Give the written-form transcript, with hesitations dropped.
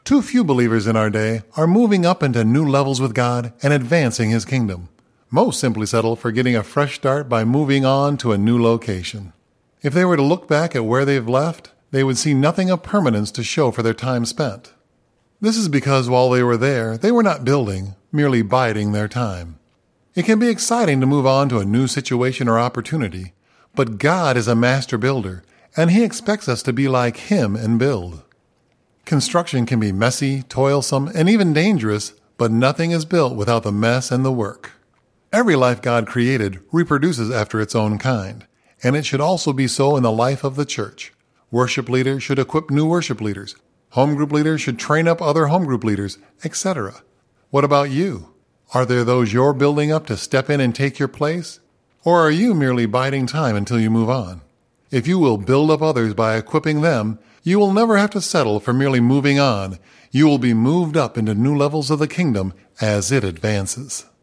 Too few believers in our day are moving up into new levels with God and advancing His kingdom. Most simply settle for getting a fresh start by moving on to a new location. If they were to look back at where they've left, they would see nothing of permanence to show for their time spent. This is because while they were there, they were not building, merely biding their time. It can be exciting to move on to a new situation or opportunity, but God is a master builder, and He expects us to be like Him and build. Construction can be messy, toilsome, and even dangerous, but nothing is built without the mess and the work. Every life God created reproduces after its own kind, and it should also be so in the life of the church. Worship leaders should equip new worship leaders. Home group leaders should train up other home group leaders, etc. What about you? Are there those you're building up to step in and take your place? Or are you merely biding time until you move on? If you will build up others by equipping them, you will never have to settle for merely moving on. You will be moved up into new levels of the kingdom as it advances.